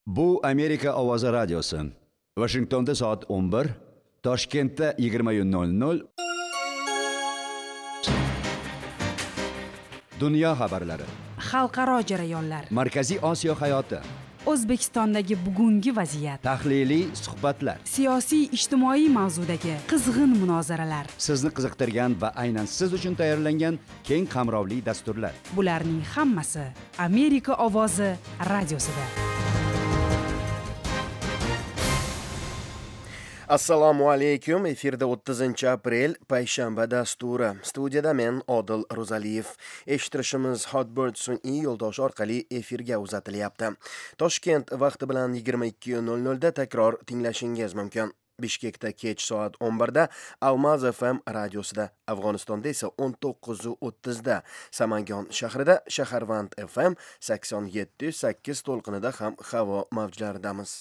Bu Amerika Ovozi radiosi. Washingtonda soat 11, Toshkentda 20:00. Dunyo xabarlari. Xalqaro jarayonlar. Markaziy Osiyo hayoti. O'zbekistondagi bugungi vaziyat. Tahliliy suhbatlar. Siyosiy, ijtimoiy mavzudagi qizg'in munozaralar. Sizni qiziqtirgan va aynan siz uchun tayyorlangan keng qamrovli dasturlar. Bularning hammasi Amerika Ovozi radiosida. Assalomu alaykum. Efirda 30-aprel payshanba dasturi. Studiyada men Odil Ro'zaliyev. Eshittirishimiz Hotbird sun'iy yo'ldosh orqali efirga uzatilyapti. Toshkent vaqti bilan 22:00 da takror tinglashingiz mumkin. Bishkekda kech soat 11 da Almaz FM radiosida, Afg'onistonda esa 19:30 da, Samangon shahrida Shaharvand FM 87.8 to'lqinida ham havo mavjlaridamiz.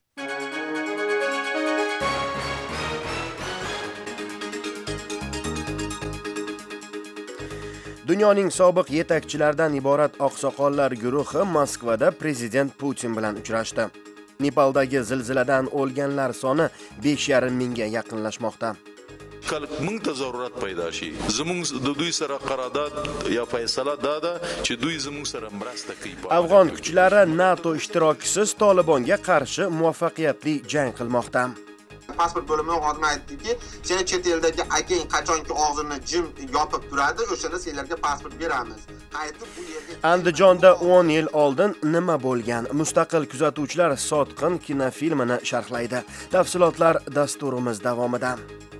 Dunyoning sobiq yetakchilaridan iborat oqsoqollar guruhi Moskvada prezident Putin bilan uchrashdi. Nepaldagi zilziladan o'lganlar soni 5,5 mingga yaqinlashmoqda. Mingta zarurat paydo shi. Zimung duy sara qaradat ya faysala dada chi duy zimung sara mrasta qipa. Afg'on kuchlari NATO ishtirokisiz Tolibonga qarshi muvaffaqiyatli jang qilmoqda. Pasport bo'limining xodimi aytdiki, seni chet eldagi akang qachonki og'zini jim yopib turadi, o'shanda senlarga pasport beramiz. Qaytib bu yerga Andijonda 10 yil oldin nima bo'lgan? Mustaqil kuzatuvchilar Sotqin kinofilmini sharhlaydi. Tafsilotlar dasturimiz davomida.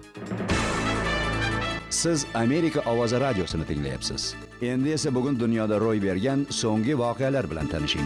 Siz Amerika Ovozi radiosini tinglayapsiz. Endi esa bugun dunyoda ro'y bergan so'nggi voqealar bilan tanishing.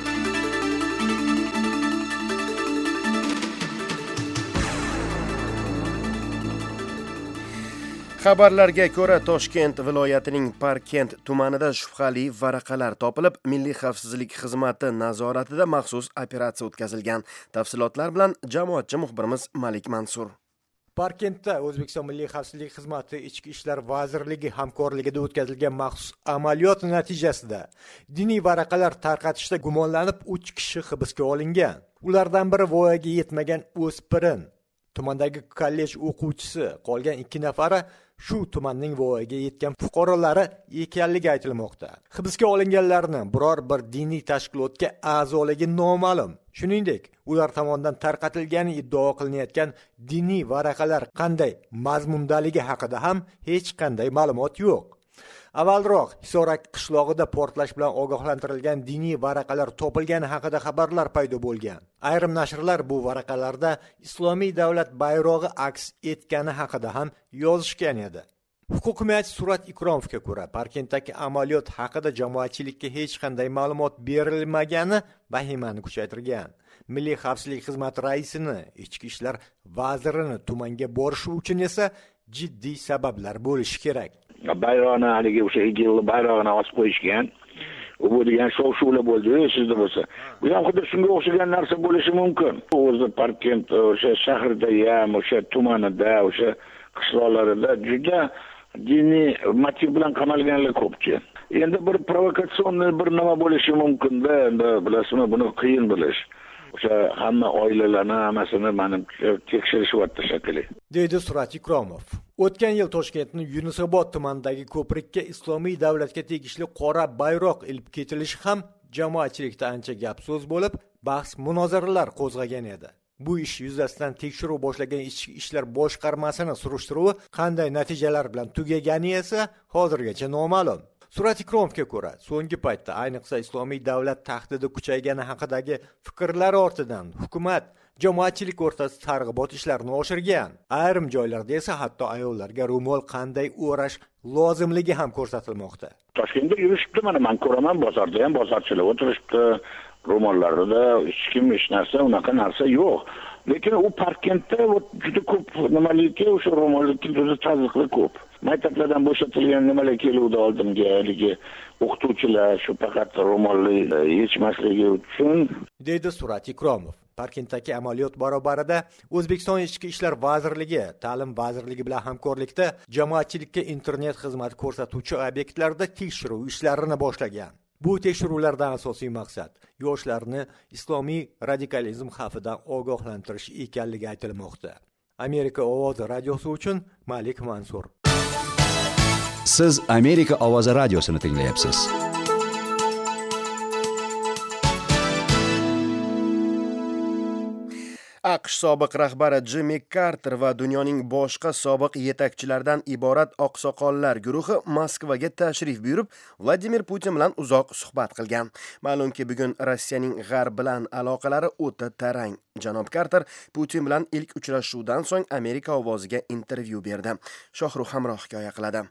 Xabarlarga ko'ra, Toshkent viloyatining Parkent tumanida shubhali varaqalar topilib, Milliy xavfsizlik xizmati nazoratida maxsus operatsiya o'tkazilgan. Tafsilotlar bilan jamoatchi muxbirimiz Malik Mansur. Parkentda O'zbekiston Milliy xavfsizlik xizmati Ichki ishlar vazirligi hamkorligida o'tkazilgan maxsus amaliyot natijasida diniy varaqalar tarqatishda gumonlanib 3 kishi hibsga olingan. Ulardan biri voyaga yetmagan o'spirin, tumandagi kollej o'quvchisi, qolgan 2 nafari shu tumanning voyaga yetgan fuqarolari ekanligi aytilmoqda. Hibsga olinganlarning biror bir diniy tashkilotga a'zoligi noma'lum. Shuningdek, ular tomonidan tarqatilgani iddao qilinayotgan diniy varaqalar qanday mazmundaligi haqida ham hech qanday ma'lumot yo'q. Avvalroq Hisorak qishlog'ida portlash bilan ogohlantirilgan diniy varaqalar topilgani haqida xabarlar paydo bo'lgan. Ayrim nashrlar bu varaqalarda Islomiy davlat bayrog'i aks etgani haqida ham yozishgan edi. Huquq himoyachi Surat Ikromovga ko'ra, Parkentdagi amaliyot haqida jamoatchilikka hech qanday ma'lumot berilmagani vahimani kuchaytirgan. Milliy xavfsizlik xizmati raisini, Ichki ishlar vazirini tumanga borishi uchun esa jiddiy sabablar bo'lishi kerak. Bayrog'ini haligi o'sha igilli bayrog'ini osib qo'yishgan. U bo'lgan shov-shuvlar bo'ldi, sizda bo'lsa. Bu ham xuddi shunga o'xshagan narsa bo'lishi mumkin. O'zi Parkent o'sha shahrda ham, o'sha tumanida, o'sha qishloqlarida juda diniy motiv bilan qamalganlar ko'pchi. Endi bir provokatsion bir nima bo'lishi mumkin-da, endi bilasizmi, buni qiyin bilish. O'sha hamma oilalarni hammasini mana tekshirishyapti shekilli. Deydi Surat Ikromov. O'tgan yil Toshkentning Yunusobod tumanidagi ko'prikka Islomiy davlatga tegishli qora bayroq ilib ketilishi ham jamoatchilikda ancha gap so'z bo'lib, bahs munozaralar qo'zg'agan edi. Bu ish yuzasidan tekshiruv boshlagan Ichki ishlar boshqarmasining surishtiruvi qanday natijalar bilan tugagani esa hozirgacha noma'lum. Surat Ikromovga ko'ra, so'nggi paytda ayniqsa Islomiy davlat tahdidi kuchaygani haqidagi fikrlar ortidan hukumat jamoatchilik o'rtasida targ'ibot ishlarini oshirgan. Ayrim joylarda esa hatto ayollarga ro'mol qanday o'rash lozimligi ham ko'rsatilmoqda. Toshkentda yurishibdi, mana men ko'raman, bozorda ham bozorchilar o'tirishibdi, ro'mollarida hech kim hech narsa, unaqa narsa yo'q. Lekin u Parkentda juda ko'p nimalikka o'sha ro'mollikka juda tazyiqli ko'p. Maktablardan bo'shatilgan nimalar keluvdi oldimga, haligi o'qituvchilar shu faqat ro'molli yechmasligi uchun, deydi Surat Ikromov. Parkentdagi amaliyot barobarida O'zbekiston Ichki ishlar vazirligi, Ta'lim vazirligi bilan hamkorlikda jamoatchilikka internet xizmati ko'rsatuvchi obyektlarda tekshiruv ishlarini boshlagan. Bu tekshiruvlardan asosiy maqsad yoshlarni islomiy radikalizm xavfidan ogohlantirish ekanligi aytilmoqda. Amerika ovozi radiosi uchun Malik Mansur. Siz Amerika ovozi radiosini tinglayapsiz. AQSh sobiq rahbari Jimmy Carter va dunyoning boshqa sobiq yetakchilaridan iborat oqsoqollar guruhi Moskvaga tashrif buyurib, Vladimir Putin bilan uzoq suhbat qilgan. Ma'lumki, bugun Rossiyaning g'arb bilan aloqalari o'ta tarang. Janob Carter Putin bilan ilk uchrashuvdan so'ng Amerika ovoziga intervyu berdi. Shohruh Hamroh hikoya qiladi.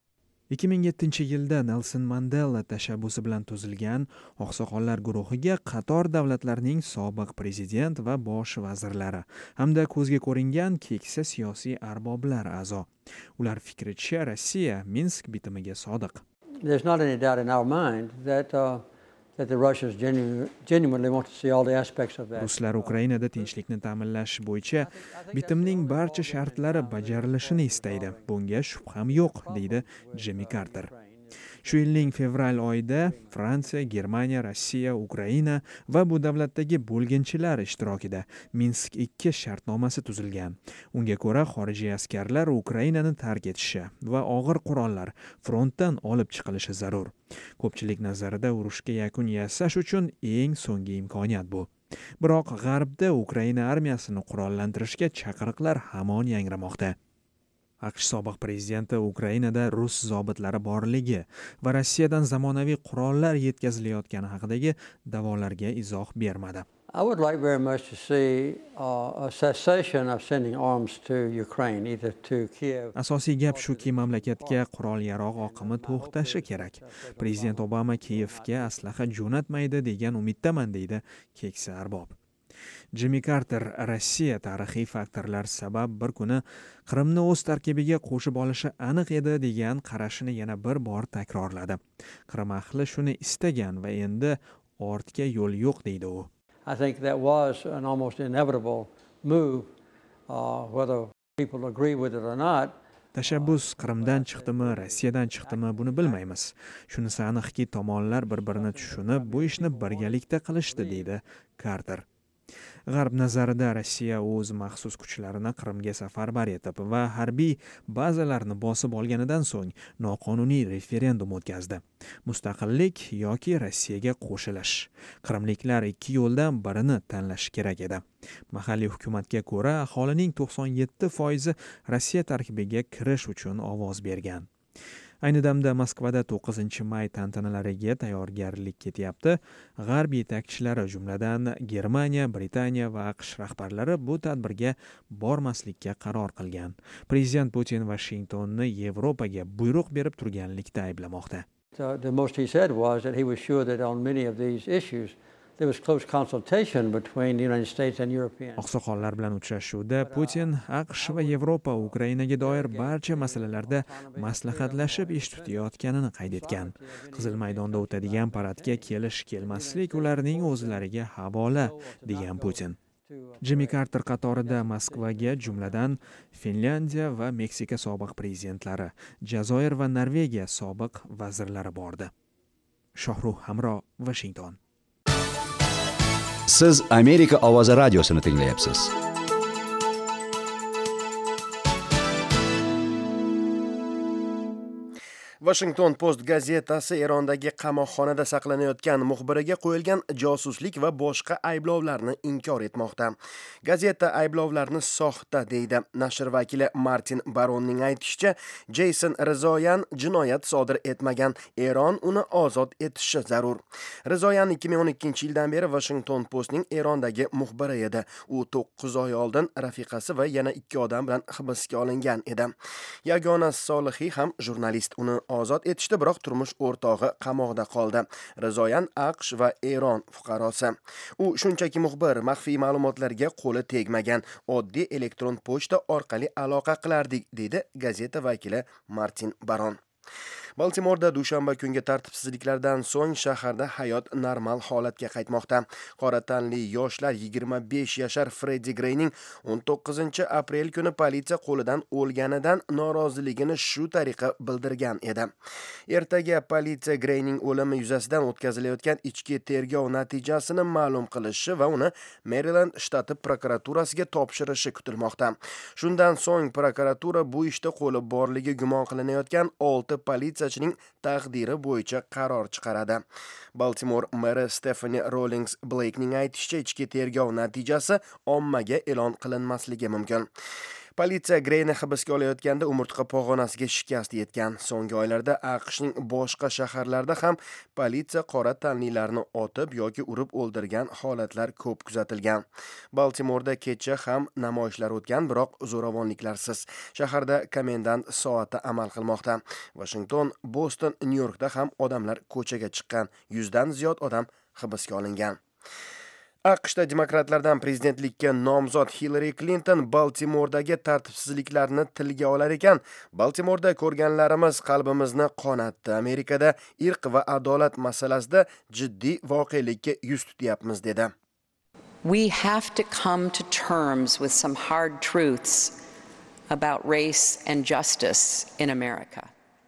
2007-yilda Nelson Mandela tashabbusi bilan tuzilgan oqsoqollar guruhiga qator davlatlarning sobiq prezident va bosh vazirlari hamda ko'zga ko'ringan keksa siyosiy arboblar a'zo. Ular fikricha Rossiya Minsk bitimiga sodiq. There's not any doubt in our mind that the Russians genuinely want to see all the aspects of that. Ruslar Ukrainada tinchlikni ta'minlash bo'yicha bitimning barcha shartlari bajarilishini istaydi. Bunga shubham yo'q, deydi Jimmy Carter. Shu yilning fevral oyida Fransiya, Germaniya, Rossiya, Ukraina va bu davlatdagi bo'lginchilar ishtirokida Minsk 2 shartnomasi tuzilgan. Unga ko'ra xorijiy askarlar Ukrainani tark etishi va og'ir qurollar frontdan olib chiqilishi zarur. Ko'pchilik nazarida urushga yakun yasash uchun eng so'nggi imkoniyat bu. Biroq g'arbda Ukraina armiyasini qurollantirishga chaqiriqlar hamon yangramoqda. AQSh sobiq prezidenti Ukrainada rus zobitlari borligi va Rossiyadan zamonaviy qurollar yetkazilayotgani haqidagi da'volarga izoh bermadi. I would like very much to see a cessation of sending arms to Ukraine, either to Kiev. Asosiy gap shuki, mamlakatga qurol-yarog' oqimi to'xtashi kerak. Prezident Obama Kiyevga aslaha jo'natmaydi degan umiddaman, deydi keksa arbob. Jimmy Carter Rossiya tarixiy faktorlar sabab bir kuni Qrimni o'z tarkibiga qo'shib olishi aniq edi degan qarashini yana bir bor takrorladi. Qrim ahli shuni istagan va endi ortga yo'l yo'q, deydi u. I think that was an almost inevitable move, whether people agree with it or not. Tashabbus Qrimdan chiqdimi, Rossiyadan chiqdimi, buni bilmaymiz. Shunisi aniqki, tomonlar bir-birini tushunib, bu ishni birgalikda qilishdi, deydi Carter. G'arb nazarida Rossiya o'z maxsus kuchlarini Qrimga safarbar etib va harbiy bazalarni bosib olganidan so'ng noqonuniy referendum o'tkazdi. Mustaqillik yoki Rossiyaga qo'shilish. Qrimliklar ikki yo'ldan birini tanlashi kerak edi. Mahalliy hukumatga ko'ra, aholining 97% Rossiya tarkibiga kirish uchun ovoz bergan. Ayni damda Moskvada 9 may tantanalariga tayyorgarlik ketyapti. G'arb yetakchilari, jumladan Germaniya, Britaniya va AQSh rahbarlari bu tadbirga bormaslikka qaror qilgan. Prezident Putin Washingtonni Yevropaga buyruq berib turganlikda ayblamoqda. The most he said was that he was sure that on many of these issues there was close consultation between the United States and Europeans. Oqsoqollar bilan uchrashuvda Putin AQSh va Yevropa Ukrainaga doir barcha masalalarda maslahatlashib ish tutayotganini qayd etgan. Qizil maydonda o'tadigan paradga kelish-kelmaslik ularning o'zlariga havola, degan Putin. Jimmy Carter qatorida Moskvaga jumladan Finlyandiya va Meksika sobiq prezidentlari, Jazoir va Norvegiya sobiq vazirlari bordi. Shohruh Hamro, Washington. Siz Amerika ovozi radiosini tinglayapsiz. Washington Post gazetasi Erondagi qamoqxonada saqlanayotgan muxbiriga qo'yilgan josuslik va boshqa ayblovlarni inkor etmoqda. Gazeta ayblovlarni soxta, deydi. Nashr vakili Martin Baronning aytishicha, Jason Rizoyan jinoyat sodir etmagan, Eron uni ozod etishi zarur. Rizoyan 2012-yildan beri Washington Postning Erondagi muxbiri edi. U 9 oy oldin rafiqasi va yana 2 odam bilan hibsga olingan edi. Yagona Solihiy ham jurnalist. Uni ozod etishdi, biroq turmush o'rtog'i qamoqda qoldi. Rizoyan AQSh va Eron fuqarosi. U shunchaki muxbir, maxfiy ma'lumotlarga qo'li tegmagan, oddiy elektron pochta orqali aloqa qilardik, dedi gazeta vakili Martin Baron. Baltimorda dushanba kungi tartibsizliklardan so'ng shaharda hayot normal holatga qaytmoqda. Qora tanli yoshlar 25 yashar Freddie Grayning 19-aprel kuni politsiya qo'lidan o'lganidan noroziligini shu tariqa bildirgan edi. Ertaga politsiya Grayning o'limi yuzasidan o'tkazilayotgan ichki tergov natijasini ma'lum qilishi va uni Maryland shtati prokuraturasiga topshirishi kutilmoqda. Shundan so'ng prokuratura bu ishda qo'li borligi gumon qilinayotgan 6 politsiyachining taqdiri bo'yicha qaror chiqaradi. Baltimore meri Stephanie Rawlings Blakening aytishicha, ichki tergov natijasi ommaga e'lon qilinmasligi mumkin. Politsiya Grayni hibsga olayotganda umurtqa pog'onasiga shikast yetgan. So'nggi oylarda AQShning boshqa shaharlarida ham politsiya qora tanlilarni otib yoki urib o'ldirgan holatlar ko'p kuzatilgan. Baltimorda kecha ham namoyishlar o'tgan, biroq zo'ravonliklarsiz. Shaharda komendant soati amal qilmoqda. Washington, Boston, Nyu-Yorkda ham odamlar ko'chaga chiqqan. 100 dan ziyod odam hibsga olingan. AQShda demokratlardan prezidentlikka nomzod Hillary Clinton Baltimordagi tartibsizliklarni tilga olar ekan. Baltimorda ko'rganlarimiz qalbimizni qonatdi. Amerikada irq va adolat masalasida jiddiy voqelikka yuz tutyapmiz dedi. We have to come to terms with some hard truths about race and justice in America.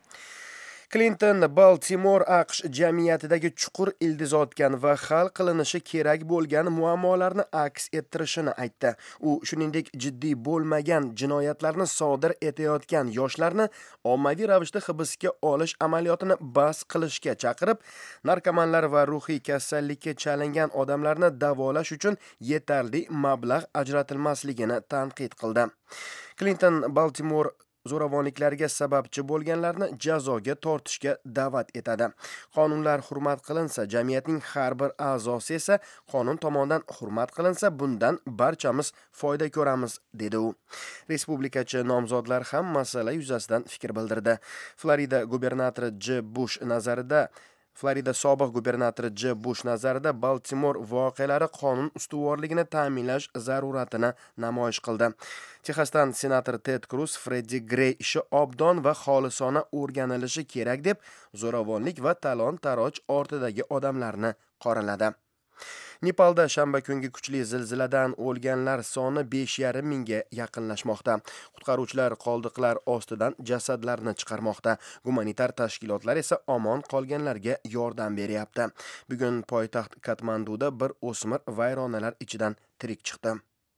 Clinton Baltimore AQSh jamiyatidagi chuqur ildiz otgan va hal qilinishi kerak bo'lgan muammolarni aks ettirishini aytdi. U shuningdek jiddiy bo'lmagan jinoyatlarni sodir etayotgan yoshlarni ommaviy ravishda hibsga olish amaliyotini bas qilishga chaqirib, narkomanlar va ruhiy kasallikka chalingan odamlarni davolash uchun yetarli mablag' ajratilmasligini tanqid qildi. Clinton Baltimore zo'ravonliklarga sababchi bo'lganlarni jazoga tortishga da'vat etadi. Qonunlar hurmat qilinsa, jamiyatning har bir a'zosi esa qonun tomonidan hurmat qilinsa, bundan barchamiz foyda ko'ramiz, dedi u. Respublikachi nomzodlar ham masala yuzasidan fikr bildirdi. Florida sobiq gubernatori J. Bush nazarida Baltimore voqealari qonun ustuvorligini ta'minlash zaruratini namoyish qildi. Texasdan senator Ted Cruz Freddie Gray ishi obdon va xolisona o'rganilishi kerak deb zo'ravonlik va talon-taroj ortidagi odamlarni qoraladi. Nepalda shanba kungi kuchli zilziladan o'lganlar soni 5,5 mingga yaqinlashmoqda. Qutqaruvchilar qoldiqlar ostidan jasadlarni chiqarmoqda. Gumanitar tashkilotlar esa omon qolganlarga yordam beryapti. Bugun poytaxt Katmanduda bir o'smir vayronalar ichidan tirik chiqdi.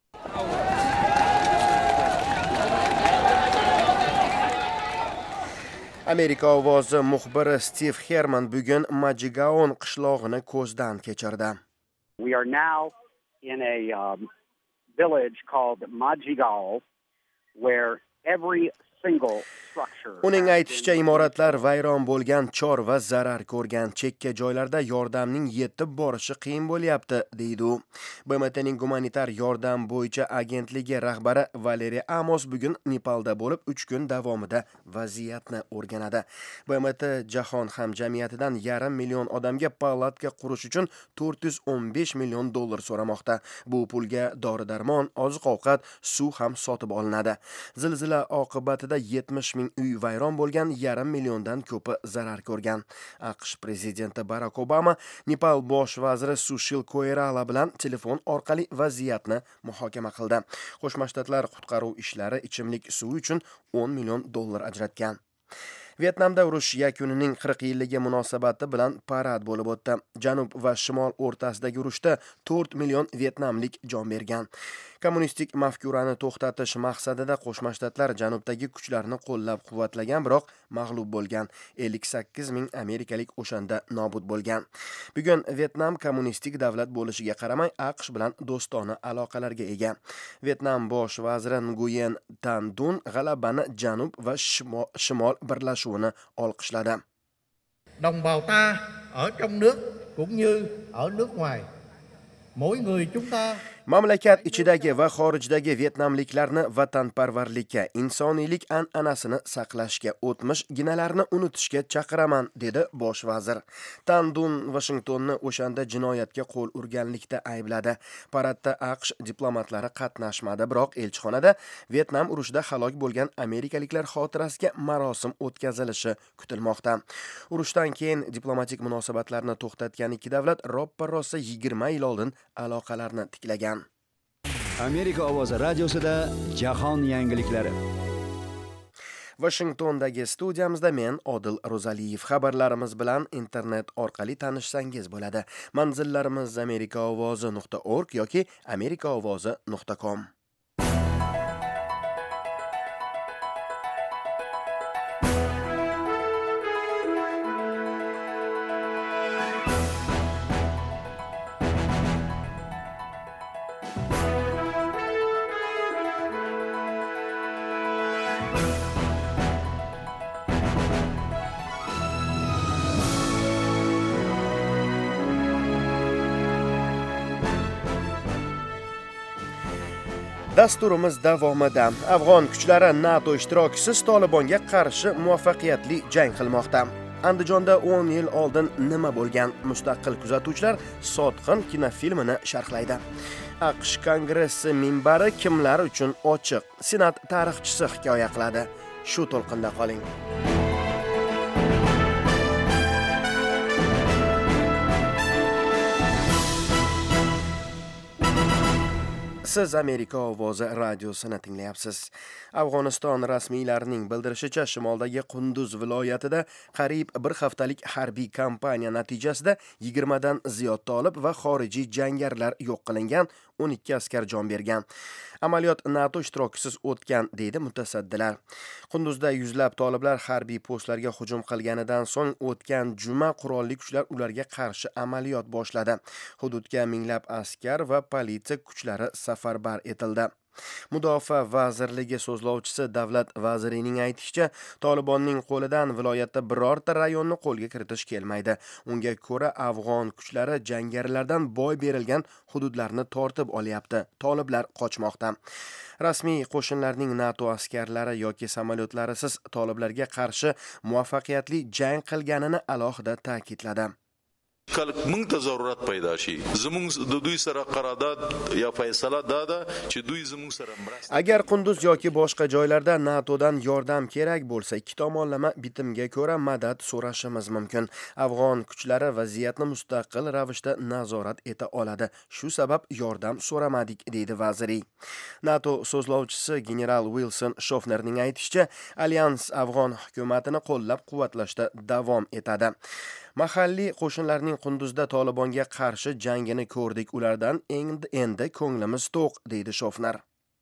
Amerika ovozi muxbiri Steve Herman bugun Majigaon qishlog'ini ko'zdan kechirdi. We are now in a village called Majigao, where every single structure. Uning aytishicha, imoratlar vayron bo'lgan, chor va zarar ko'rgan, chekka joylarda yordamning yetib borishi qiyin bo'lyapti, deydi u. BMTning gumanitar yordam bo'yicha agentligi rahbari Valeriy Amos bugun Nepalda bo'lib 3 kun davomida vaziyatni o'rganadi. BMT jahon hamjamiyatidan 1,5 million odamga palatka qurish uchun $415 million so'ramoqda. Bu pulga dori-darmon, oziq-ovqat, suv ham sotib olinadi. Zilzila oqibatida 70 ming uy vayron bo'lgan, 1,5 milliondan ko'pi zarar ko'rgan. AQSh prezidenti Barack Obama Nepal bosh vaziri Sushil Koirala bilan telefon orqali vaziyatni muhokama qildi. Qo'shma Shtatlar qutqaruv ishlari ichimlik suvi uchun $10 million ajratgan. Vyetnamda urush yakunining 40 yilligi munosabati bilan parad bo'lib o'tdi. Janub va shimol o'rtasidagi urushda 4 million vyetnamlik jon bergan. Kommunistik mafkurani to'xtatish maqsadida Qo'shma Shtatlar janubdagi kuchlarni qo'llab-quvvatlagan, biroq mag'lub bo'lgan. 58 ming amerikalik o'shanda nobud bo'lgan. Bugun Vyetnam kommunistik davlat bo'lishiga qaramay AQSh bilan do'stona aloqalarga ega. Vyetnam bosh vaziri Nguyen Tan Dun g'alabani janub va shimol birlashuvini olqishladi. Đồng bào ta ở trong nước cũng như ở nước ngoài. Mamlakat ichidagi va xorijdagi vyetnamliklarni vatanparvarlikka, insoniylik an'anasini saqlashga, o'tmish ginalarni unutishga chaqiraman, dedi bosh vazir. Tan Dun Washingtonni o'shanda jinoyatga qo'l urganlikda aybladi. Paradda AQSh diplomatlari qatnashmadi, biroq elchixonada Vyetnam urushida halok bo'lgan amerikaliklar xotirasiga marosim o'tkazilishi kutilmoqda. Urushdan keyin diplomatik munosabatlarni to'xtatgan ikki davlat roppa-rosa 20 yil oldin aloqalarni tiklagan. Amerika ovozi radiosida jahon yangiliklari. Washingtondagi studiyamizda men Odil Ro'zaliyev. Xabarlarimiz bilan internet orqali tanishsangiz bo'ladi. Manzillarimiz amerikaovozi.org yoki amerikaovozi.com. Dasturimiz davomida Afg'on kuchlari NATO ishtirokchisiz Tolibonga qarshi muvaffaqiyatli jang qilmoqda. Andijonda 10 yil oldin nima bo'lgan? Mustaqil kuzatuvchilar Sotqin kinofilmini sharhlaydi. AQSh Kongressi minbari kimlar uchun ochiq? Senat tarixchisi hikoya qiladi. Shu to'lqinda qoling. Siz Amerika ovozi radiosini tinglayapsiz. Afg'oniston rasmiylarining bildirishicha, shimoldagi Qunduz viloyatida qariyb bir haftalik harbiy kampaniya natijasida 20 dan ziyod tolib va xorijiy jangarilar yo'q qilingan, 12 askar jon bergan. Amaliyot NATO ishtirokisiz o'tgan, deydi mutasaddilar. Qunduzda yuzlab toliblar harbiy postlarga hujum qilganidan so'ng o'tgan juma qurolli kuchlar ularga qarshi amaliyot boshladi. Hududga minglab askar va politsiya kuchlari safarbar etildi. Mudofaa vazirligi so'zlovchisi Davlat vazirining aytishicha, Tolibonning qo'lidan viloyatda birorta rayonni qo'lga kiritish kelmaydi. Unga ko'ra, afg'on kuchlari jangarilardan boy berilgan hududlarni tortib olyapti. Toliblar qochmoqda. Rasmiy qo'shinlarning NATO askarlari yoki samolyotlarisiz toliblarga qarshi muvaffaqiyatli jang qilganini alohida ta'kidladi. Mingta zarurat paydo shi. Zimung duy sara qaradat ya faysala dada chi duy zimung sara mras. Agar Qunduz yoki boshqa joylarda NATOdan yordam kerak bo'lsa, ikki tomonlama bitimga ko'ra madad so'rashimiz mumkin. Afg'on kuchlari vaziyatni mustaqil ravishda nazorat eta oladi. Shu sabab yordam so'ramadik, deydi vaziriy. NATO so'zlovchisi general Wilson Shofnerning aytishicha, alyans afg'on hukumatini qo'llab-quvvatlashda davom etadi. Mahalliy qo'shinlarning Qunduzda Tolibonga qarshi jangini ko'rdik, ulardan endi ko'nglimiz to'q, deydi Shofner.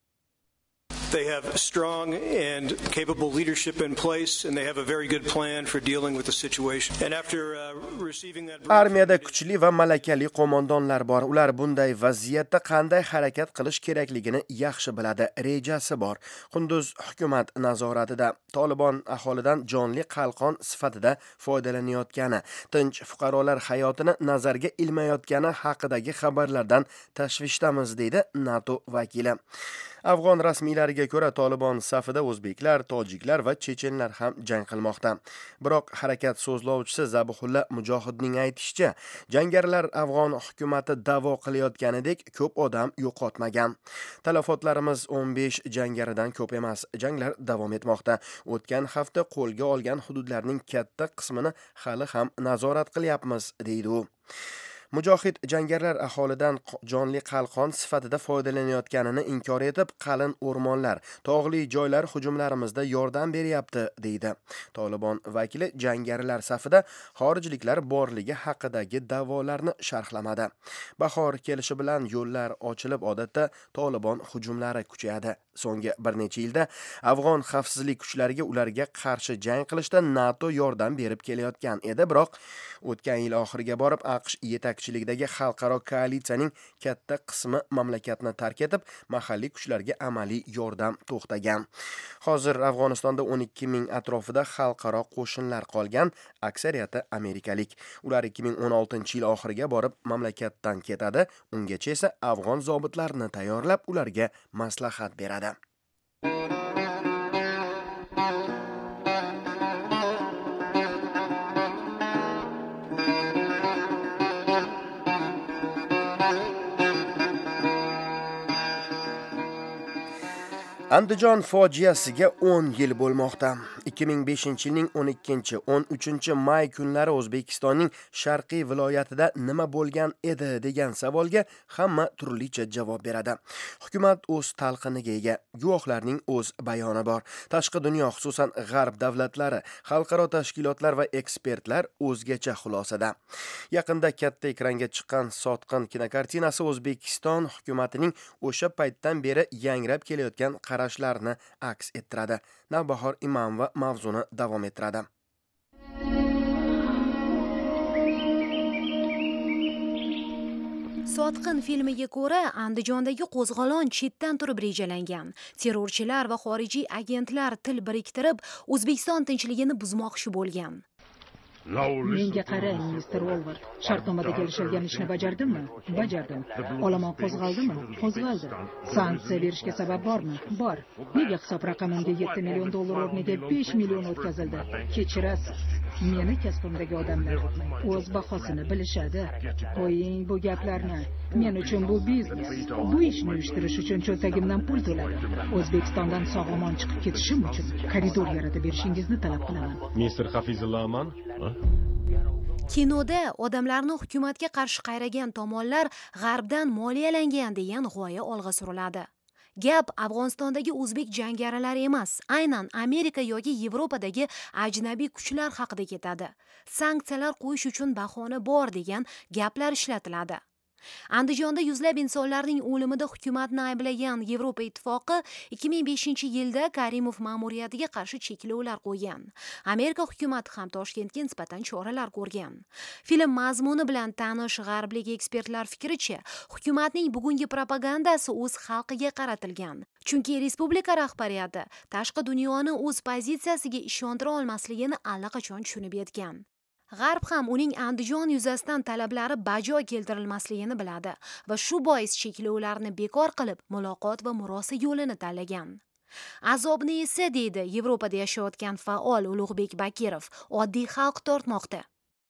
They have strong and capable leadership in place, and they have a very good plan for dealing with the situation. And after receiving that Armiyada kuchli va malakali qo'mondonlar bor. Ular bunday vaziyatda qanday harakat qilish kerakligini yaxshi biladi. Rejasi bor. Qunduz hukumat nazoratida. Tolibon aholidan jonli qalqon sifatida foydalanayotgani, tinch fuqarolar hayotini nazarga ilmayotgani haqidagi xabarlardan tashvishdamiz, deydi NATO vakili. Afg'on rasmiylariga ko'ra, Tolibon safida o'zbeklar, tojiklar va chechenlar ham jang qilmoqda. Biroq harakat so'zlovchisi Zabihulla Mujohidning aytishicha, jangarilar afg'on hukumati da'vo qilayotganidek ko'p odam yo'qotmagan. Talafotlarimiz 15 jangaridan ko'p emas. Janglar davom etmoqda. O'tgan hafta qo'lga olgan hududlarning katta qismini hali ham nazorat qilyapmiz, deydi u. Mujohid jangarilar aholidan jonli qalqon sifatida foydalanayotganini inkor etib, qalin o'rmonlar, tog'li joylar hujumlarimizda yordam beryapti, deydi. Tolibon vakili jangarilar safida xorijliklar borligi haqidagi da'volarni sharhlamadi. Bahor kelishi bilan yo'llar ochilib, odatda Tolibon hujumlari kuchayadi. So'nggi bir necha yilda afg'on xavfsizlik kuchlariga ularga qarshi jang qilishda NATO yordam berib kelayotgan edi, biroq o'tgan yil oxiriga borib AQSh yetakchi yetakchiligidagi xalqaro koalitsiyaning katta qismi mamlakatni tark etib, mahalliy kuchlarga amaliy yordam to'xtagan. Hozir Afg'onistonda 12 ming atrofida xalqaro qo'shinlar qolgan, aksariyati amerikalik. Ular 2016-yil oxiriga borib mamlakatdan ketadi, ungacha esa afg'on zobitlarini tayyorlab, ularga maslahat beradi. Andijon fojiasiga 10 yil bo'lmoqda. 2005-yilning 12-13 may kunlari O'zbekistonning sharqiy viloyatida nima bo'lgan edi degan savolga hamma turlicha javob beradi. Hukumat o'z talqiniga ega, guvohlarning o'z bayoni bor. Tashqi dunyo, xususan g'arb davlatlari, xalqaro tashkilotlar va ekspertlar o'zgacha xulosada. Yaqinda katta ekranga chiqqan Sotqin kinokartinasi O'zbekiston hukumatining o'sha paytdan beri yangrab kelayotgan qarashlarni aks ettiradi. Navbahor Imomova mavzuni davom ettiradi. Sotqin filmiga ko'ra, Andijondagi qo'zg'olon chetdan turib rejalangan. Terrorchilar va xorijiy agentlar til biriktirib, O'zbekiston tinchligini buzmoqchi bo'lgan. Menga qarang, Mr. Wolvard. Shartnomada kelishilgan ishni bajardimmi? Bajardim. Olomon qo'zg'aldimi? Qo'zg'aldi. Sanksiya berishga sabab bormi? Bor. Nega hisob raqamimga 7 million dollar o'rniga 5 million o'tkazildi? Kechirasiz. Meni kasbimdagi odamlar o'z bahosini bilishadi. Qo'ying bu gaplarni. Men uchun bu biznes. Bu ishni uyushtirish uchun cho'ntagimdan pul to'ladi. O'zbekistondan sog'-omon chiqib ketishim uchun koridor yaratib berishingizni talab qilaman. Mr. Hafizullaman? Kinoda odamlarni hukumatga qarshi qayragan tomonlar g'arbdan moliyalangan degan g'oya olg'a suriladi. Gap Afg'onistondagi o'zbek jangarilari emas, aynan Amerika yoki Yevropadagi ajnabiy kuchlar haqida ketadi. Sanksiyalar qo'yish uchun bahona bor degan gaplar ishlatiladi. Andijonda yuzlab insonlarning o'limida hukumatni ayblagan Yevropa ittifoqi 2005-yilda Karimov ma'muriyatiga qarshi cheklovlar qo'ygan. Amerika hukumati ham Toshkentga nisbatan choralar ko'rgan. Film mazmuni bilan tanish g'arblik ekspertlar fikricha, hukumatning bugungi propagandasi o'z xalqiga qaratilgan. Chunki respublika rahbariyati tashqi dunyoni o'z pozitsiyasiga ishontira olmasligini allaqachon tushunib yetgan. G'arb ham uning Andijon yuzasidan talablari bajo keltirilmasligini biladi va shu bois cheklovlarni bekor qilib, muloqot va murosa yo'lini tanlagan. Azobni esa, deydi Yevropada yashayotgan faol Ulug'bek Bakirov, oddiy xalq tortmoqda.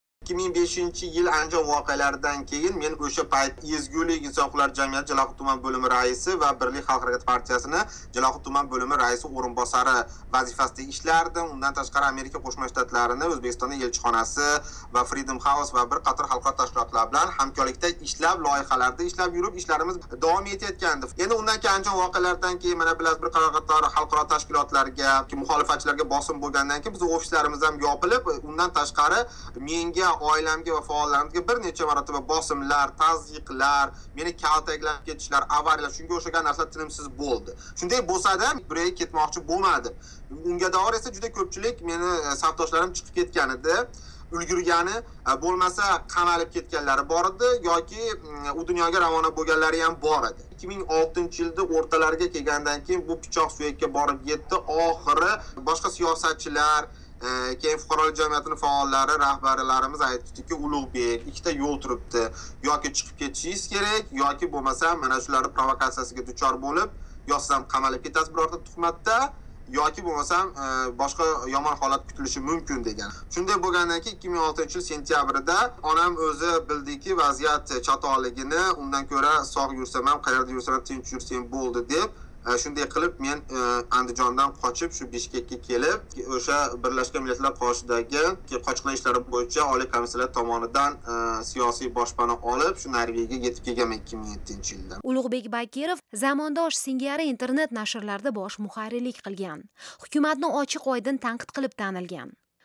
2005-yil Andijon voqealaridan keyin men o'sha payt Ezgulik Insoqlar jamiyati Jalaxut tuman bo'limi raisi va Birlik xalq harakati partiyasini Jalaxut tuman bo'limi raisi o'rinbosari vazifasida ishlardim. Undan tashqari Amerika Qo'shma Shtatlarini O'zbekistonda elchixonasi va Freedom House va bir qator xalqaro tashkilotlar bilan hamkorlikda ishlab, loyihalarda ishlab yurib, ishlarimiz davom etayotgandi. Endi undan keyin Andijon voqealaridan keyin mana bilasiz bir qator xalqaro tashkilotlarga, muxolifatchilarga bosim bo'lgandan keyin biz ofislarimiz ham yopilib, undan tashqari menga, oilamga va faollarimizga bir necha marotaba bosimlar, tazyiqlar, meni kaltaklab ketishlar, avariyalar, shunga o'xshagan narsalar tinimsiz bo'ldi. Shunday bo'lsa-da, birga ketmoqchi bo'lmadi. Unga dair esa juda ko'pchilik meni safdoshlarim chiqib ketgan edi. Ulgurgani bo'lmasa qamalib ketganlari bor edi yoki u dunyoga ravona bo'lganlari ham bor edi. 2006-yilda o'rtalariga kelgandan keyin bu pichoq suyakka borib yetdi. Oxiri boshqa siyosatchilar, keyin fuqarolik jamiyatining faollari, rahbarlarimiz aytdiki, Ulug'bek, ikkita yo'l turibdi. Yoki chiqib ketishingiz kerak, yoki bo'lmasa mana shularning provokatsiyasiga duchor bo'lib, yo siz ham qamalib ketasiz birorta tuhmatda, yoki bo'lmasam boshqa yomon holat kutilishi mumkin degan. Shunday bo'lgandan keyin 2006-yil sentyabrida onam o'zi bildiki, vaziyat chatoqligini, undan ko'ra sog' yursam ham, qayerda yursam ham tinch yursam bo'ldi deb, shunday qilib men Andijondan qochib shu Bishkekka kelib, o'sha Birlashgan Millatlar qoshidagi qochqin ishlari bo'yicha oliy komissiyalar tomonidan siyosiy boshpana olib, shu Norvegiyaga yetib kelganman 2007-yilda. Ulug'bek Bakirov zamondosh singari internet nashrlarda bosh muharrirlik qilgan. Hukumatni ochiq-oydin tanqid qilib tanilgan.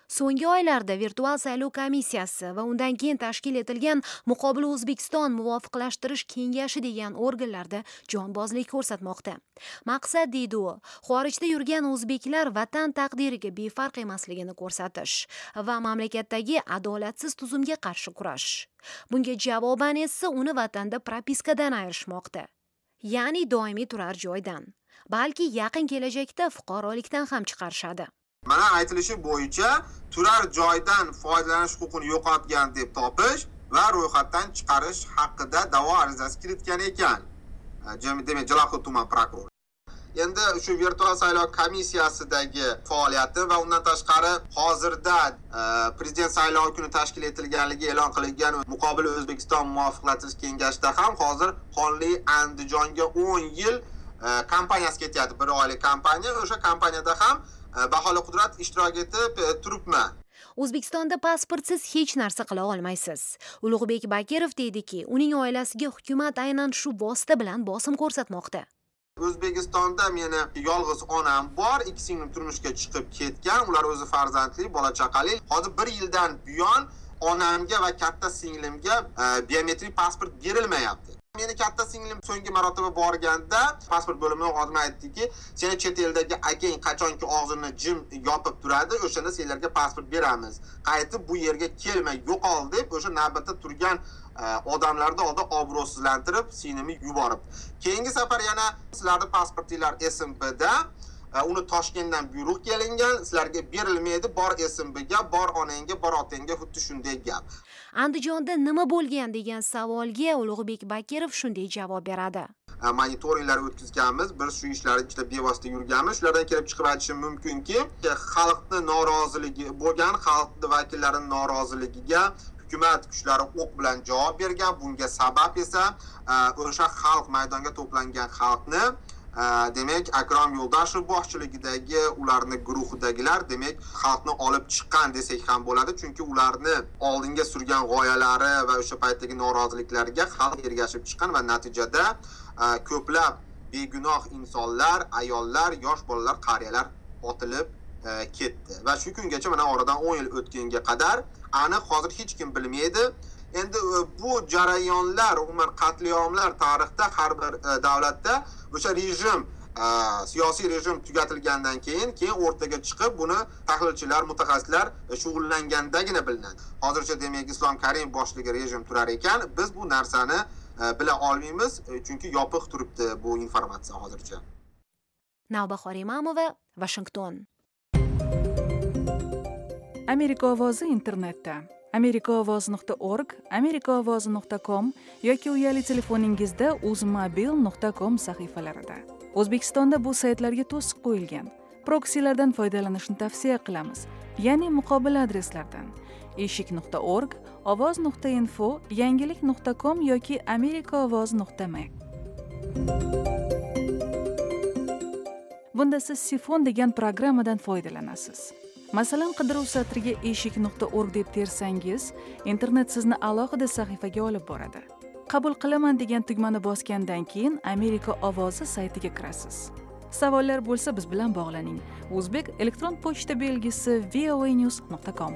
So'nggi oylarda virtual saylov komissiyasi va undan keyin tashkil etilgan Muqobil O'zbekiston muvofiqlashtirish kengashi degan organlarda jonbozlik ko'rsatmoqda. Maqsad deydi u, xorijda yurgan o'zbeklar vatan taqdiriga befarq emasligini ko'rsatish va mamlakatdagi adolatsiz tuzumga qarshi kurash. Bunga javoban esa uni vatanda propiskadan ayirishmoqda. Ya'ni doimiy turar joydan. Balki yaqin kelajakda fuqarolikdan ham chiqarishadi. Mana aytilishi bo'yicha turar joydan foydalanish huquqini yo'qotgan deb topish va ro'yxatdan chiqarish haqida da'vo arizasi kiritgan ekan. Demak, Jalaquv tuman prokurori. Endi shu virtual saylov komissiyasidagi faoliyati va undan tashqari hozirda prezident saylovi kuni tashkil etilganligi e'lon qilingan Muqobil O'zbekiston muvofiqlashtirish kengashida ham hozir Qonli Andijonga 10 yil kampaniyasi ketyapti. Bir oylik kampaniya. O'sha kampaniyada ham Baholi Qudrat ishtirok etib turibman. O'zbekistonda pasportsiz hech narsa qila olmaysiz. Ulug'bek Bakirov deydiki, uning oilasiga hukumat aynan shu vosita bilan bosim ko'rsatmoqda. O'zbekistonda meni yolg'iz onam bor, 2 singlim turmushga chiqib ketgan, ular o'zi farzandli, bola chaqali. Hozir 1 yildan buyon onamga va katta singlimga biometrik pasport berilmayapti. Meni katta singlim so'nggi marotaba borganda pasport bo'limidan xodim aytdiki, seni chet eldagi akang qachonki og'zini jim yopib turadi, o'shanda senlarga pasport beramiz. Qaytib bu yerga kelmay yo'qol deb o'sha navbatda turgan odamlarni oldida obro'sizlantirib, singlimni yuborib. Keyingi safar yana sizlarning pasportinglar SMPda, uni Toshkentdan buyruq kelingan, sizlarga berilmaydi, bor SMPga, bor onangga, bor otangga, xuddi shunday gap. Andijonda nima bo'lgan degan savolga Ulug'bek Bakirov shunday javob beradi. Monitoringlar o'tkazganmiz, biz shu ishlarning ichida bevosita yurganmiz. Shulardan kelib chiqib aytishim mumkinki, xalqning noroziligi bo'lgan, xalqning vakillarining noroziligiga hukumat kuchlari o'q bilan javob bergan. Bunga sabab esa o'sha xalq maydonga to'plangan xalqni demak Akrom Yo'ldoshev boshchiligidagi ularning guruhidagilar demak xalqni olib chiqqan desak ham bo'ladi, chunki ularni oldinga surgan g'oyalari va o'sha paytdagi noroziliklariga xalq ergashib chiqqan va natijada ko'plab begunoh insonlar, ayollar, yosh bolalar, qariyalar otilib ketdi. Va shu kungacha mana oradan 10 yil o'tganga qadar aniq hozir hech kim bilmaydi. Endi bu jarayonlar, umuman qatliamlar tarixda har bir davlatda o'sha rejim, siyosiy rejim tugatilgandan keyin o'rtaga chiqib buni tahlilchilar, mutaxassislar shug'ullangandagina bilinadi. Hozircha demak Islom Karimov boshlig'i rejim turar ekan, biz bu narsani bila olmaymiz, chunki yopiq turibdi bu informatsiya hozircha. Navbahor Imamova, Washington. Amerika ovozi internetda amerikaovoz.org, amerikaovozi.com yoki uyali telefoningizda uzmobil.com sahifalarida. O'zbekistonda bu saytlarga to'siq qo'yilgan. Proksilardan foydalanishni tavsiya qilamiz, ya'ni muqobil adreslardan eshik.org, ovoz.info, yangilik.com yoki amerikaovoz.me. Bunda siz Sifon degan programmadan foydalanasiz. Masalan, qidiruv satriga eshik.org deb tersangiz, internet sizni alohida sahifaga olib boradi. Qabul qilaman degan tugmani bosgandan keyin Amerika ovozi saytiga kirasiz. Savollar bo'lsa biz bilan bog'laning. O'zbek elektron pochta belgisi voanews.com.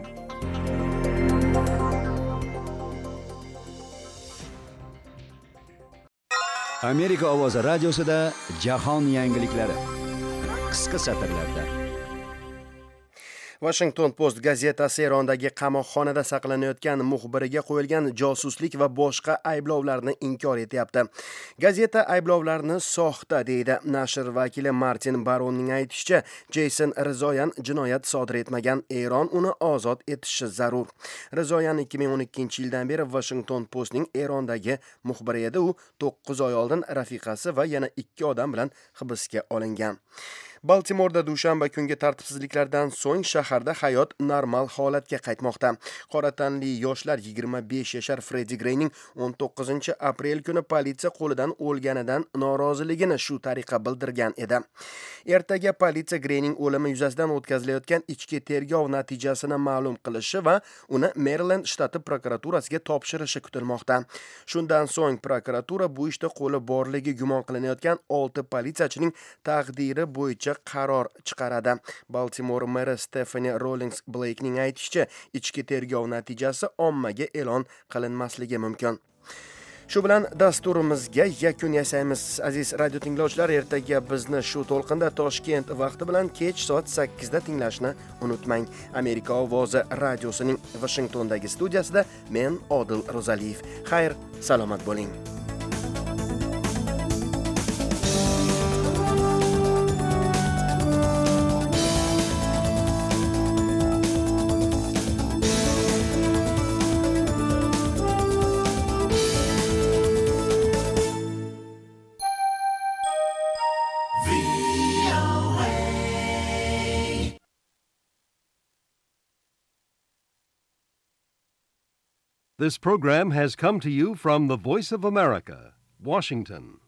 Amerika ovozi radiosida jahon yangiliklari qisqa satrlarda. Washington Post gazetasi Erondagi qamoqxonada saqlanayotgan muxbiriga qo'yilgan josuslik va boshqa ayblovlarni inkor etyapti. Gazeta ayblovlarni soxta deydi. Nashr vakili Martin Baronning aytishicha, Jason Rizoyan jinoyat sodir etmagan, Eron uni ozod etishi zarur. Rizoyan 2012-yildan beri Washington Postning Erondagi muxbiri edi. U 9 oy oldin rafiqasi va yana 2 odam bilan hibsga olingan. Baltimorda dushanba kungi tartibsizliklardan so'ng shaharda hayot normal holatga qaytmoqda. Qora tanli yoshlar 25 yashar Freddie Grayning 19 aprel kuni politsiya qo'lidan o'lganidan noroziligini shu tariqa bildirgan edi. Ertaga politsiya Grayning o'limi yuzasidan o'tkazilayotgan ichki tergov natijasini ma'lum qilishi va uni Maryland shtati prokuraturasiga topshirishi kutilmoqda. Shundan so'ng prokuratura bu ishda qo'li borligi gumon qilinayotgan 6 politsiyachining taqdiri bo'yicha qo'shimcha qaror chiqaradi. Baltimore meri Stephanie Rawlings Blakening aytishicha, ichki tergov natijasi ommaga e'lon qilinmasligi mumkin. Shu bilan dasturimizga yakun yasaymiz. Aziz radio tinglovchilar, ertaga bizni shu to'lqinda Toshkent vaqti bilan kech soat 8 da tinglashni unutmang. Amerika ovozi radiosining Washingtondagi studiyasida men Odil Ro'zaliyev. Xayr, salomat bo'ling. This program has come to you from the Voice of America, Washington.